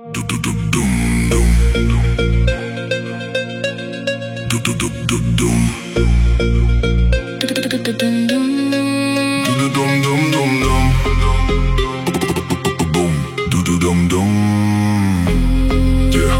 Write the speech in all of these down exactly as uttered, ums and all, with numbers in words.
Do do do doom doom. Do do do do doom. Do do do do doom doom. Do do dum dum dum dum. Boom. Do do dum dum. Yeah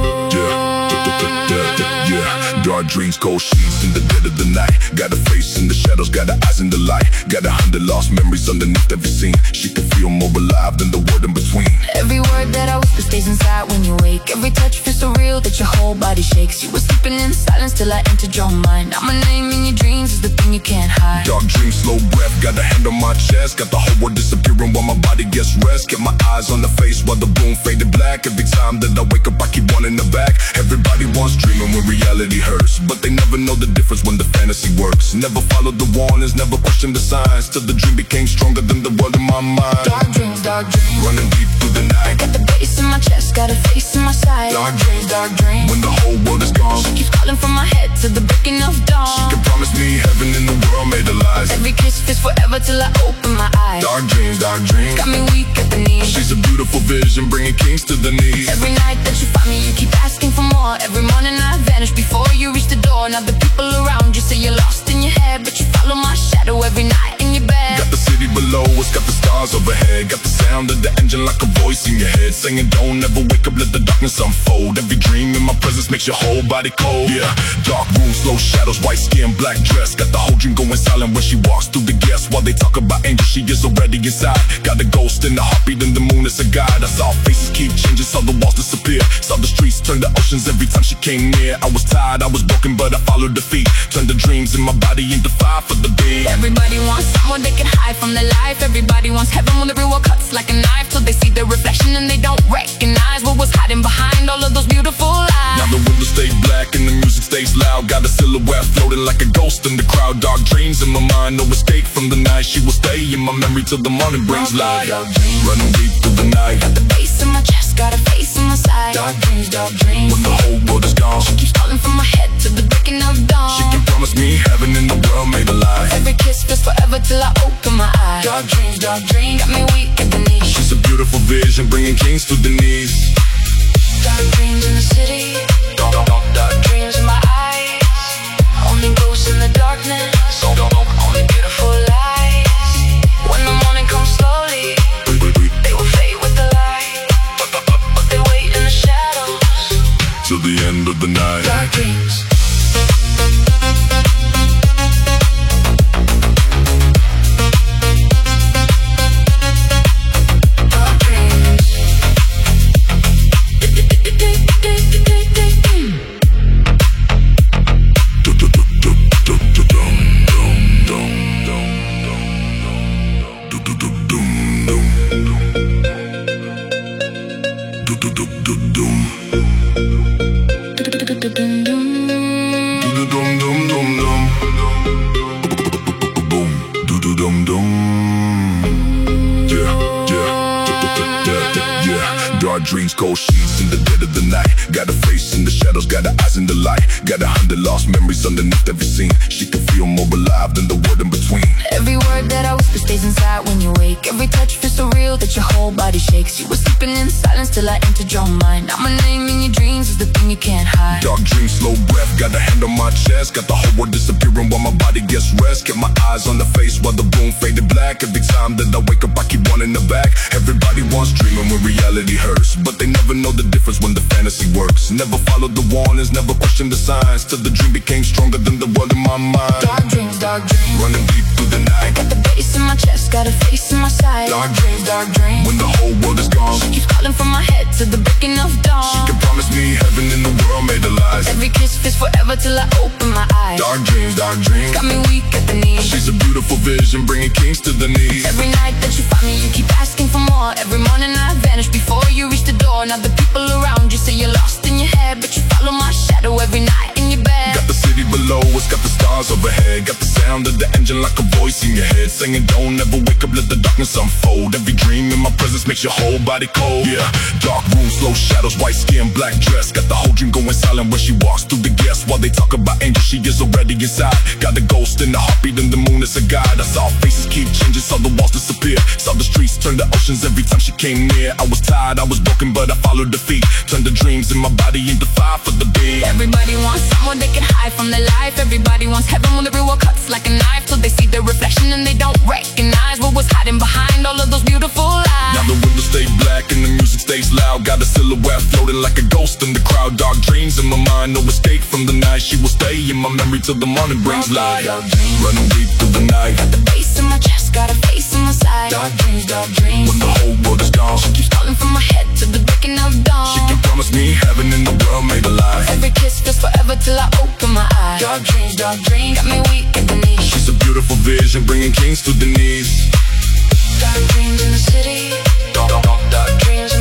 yeah yeah yeah. Dark dreams, cold sheets in the dead of the night. Got a face in the shadows, got her eyes in the light. Got a hundred lost memories underneath every scene. She can feel more alive than the word in between. Every word that I whisper stays inside when you wake. Every touch feels so real that your whole body shakes. You were sleeping in silence till I entered your mind. Now my name in your dreams is the thing you can't hide. Dark dreams, slow breath, got a hand on my chest. Got the whole world disappearing while my body gets rest. Kept my eyes on the face while the room faded black. Every time that I wake up I keep wanting the back. Everybody wants dreaming when reality hurts, but they never know the difference when the fantasy works. Never followed the warnings, never questioned the signs, till the dream became stronger than the world in my mind. Dark dreams, dark dreams, running deep through the night. Got the bass in my chest, got a face in my side. Dark dreams, dark dreams, when the whole world is gone. She keeps calling from my head to the breaking of dawn. She can promise me heaven in the world made of lies. Every kiss feels forever till I open my eyes. Dark dreams, dark dreams, got me weak at the knees. She's a beautiful vision, bringing kings to the knees. Every night that you find me, you keep asking for more. Every morning I vanish before you reach the door. Now the people around you say you're lost in your head, but you follow my shadow every night in your bed. Got the city below us, got the stars overhead. Got the sound of the engine like a voice in your head, saying don't ever wake up, let the darkness unfold. Every dream in my presence makes your whole body cold. Yeah, dark room, slow shadows, white skin, black dress. Got the whole dream going silent when she walks through the guests. While they talk about angels, she is already inside. Got a ghost in the heartbeat and the moon is a guide. I saw faces keep changing, saw the walls disappear. Saw the streets turn to oceans every time she came near. I was tired, I was broken, but I followed the feet. Turned the dreams in my body into fire for the beat. Everybody wants someone they can hide from their life. Everybody wants heaven when the real world cuts like a knife, till they see the reflection and they don't recognize what was hiding behind all of those beautiful lies. Now the windows stay black and the music stays loud. Got a silhouette floating like a ghost in the crowd. Dark dreams in my mind, no escape from the night. She will stay in my memory till the morning brings light. Running deep through the night. Got the bass in my chest, got a face in my side. Dark dreams, dark dreams, when the whole world is gone. She keeps calling from my head to the breaking of dawn. She can promise me heaven in the world made alive. Every kiss feels forever till I open my eyes. Dark dreams, dark dreams, got me weak at the knees. She's a beautiful vision, bringing kings to the knees. Dark dreams in the city, Dark, dark, dark dreams in my eyes. Only ghosts in the darkness, only beautiful lies. When the morning comes slowly, they will fade with the light, but they wait in the shadows till the end of the night. Dark dreams. Dark dreams, cold sheets in the dead of the night. Got a face in the shadows, got her eyes in the light. Got a hundred lost memories underneath every scene. She can feel more alive than the word in between. Every word that I whisper stays inside when you wake. Every touch feels so real that your whole body shakes. You were sleeping in silence till I entered your mind. Now my name in your dreams is the thing you can't hide. Dark dreams, slow breath, got a hand on my chest. Got the whole world disappearing while my body gets rest. Kept my eyes on the face while the room faded black. Every time that I wake up I keep wanting the back. Everybody wants dreaming when reality hurts, but they never know the difference when the fantasy works. Never followed the warnings, never questioned the signs, till the dream became stronger than the world in my mind. Dark dreams, dark dreams, running deep through the night. Got the bass in my chest, got a face in my side. Dark dreams, dark dreams, when the whole world is gone. She keeps calling from my head to the breaking of dawn. She can promise me heaven in the world made of lies. Every kiss feels forever till I open my eyes. Dark dreams, dark dreams, got me weak at the knees. She's a beautiful vision, bringing kings to the knees. Every night that you find me, you keep asking for more. Every morning I vanish before you reach the door. Now the people around you say you're lost in your head, but you follow my shadow every night in your bed. Got the city below us, got the stars overhead. Got the sound of the engine like a voice in your head, saying don't ever wake up, let the darkness unfold. Every dream in my presence makes your whole body cold. Yeah, dark rooms, slow shadows, white skin, black dress. Got the whole dream going silent when she walks through the guests. While they talk about angels, she is already inside. Got the ghost in the heartbeat and the moon is a guide. I saw faces keep changing, saw the walls disappear. Saw the streets turn to oceans every time she came near. I was tired, I was broken, but I followed the feet. Turned the dreams in my body into fire for the beat. Everybody wants someone they can hide from their life. Everybody wants heaven when the real world cuts like a knife. Till they see their reflection and they don't recognize what was hiding behind all of those beautiful lies. Now the windows stay black and the music stays loud. Got a silhouette floating like a ghost in the crowd. Dark dreams in my mind, no escape from the night. She will stay in my memory till the morning brings light. Running deep through the night. Got the bass in my chest, got a face in my side. Dark dreams, dark dreams. When the whole world is gone, she keeps calling from my head to the breaking of dawn. She can promise me heaven in the world made alive. Every kiss feels forever till I open my eyes. Dark dreams, dark dreams, got me weak at the knees. She's a beautiful vision, bringing kings to the knees. Dark dreams in the city. Dark, dark, dark dreams in